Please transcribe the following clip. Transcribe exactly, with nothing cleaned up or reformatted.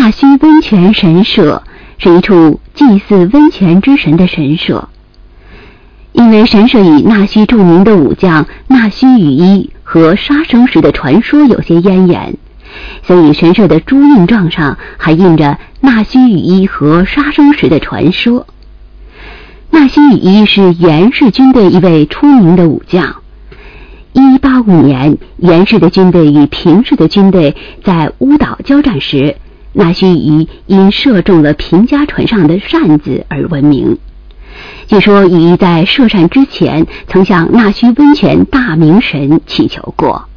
纳须温泉神社是一处祭祀温泉之神的神社。因为神社与纳须著名的武将纳须羽衣和杀生石的传说有些渊源，所以神社的朱印状上还印着纳须羽衣和杀生石的传说。纳须羽衣是源氏军队一位出名的武将。一一八五年，源氏的军队与平氏的军队在乌岛交战时，纳须羽衣因射中了平家船上的扇子而闻名。据说羽衣在射扇之前曾向纳须温泉大明神祈求过。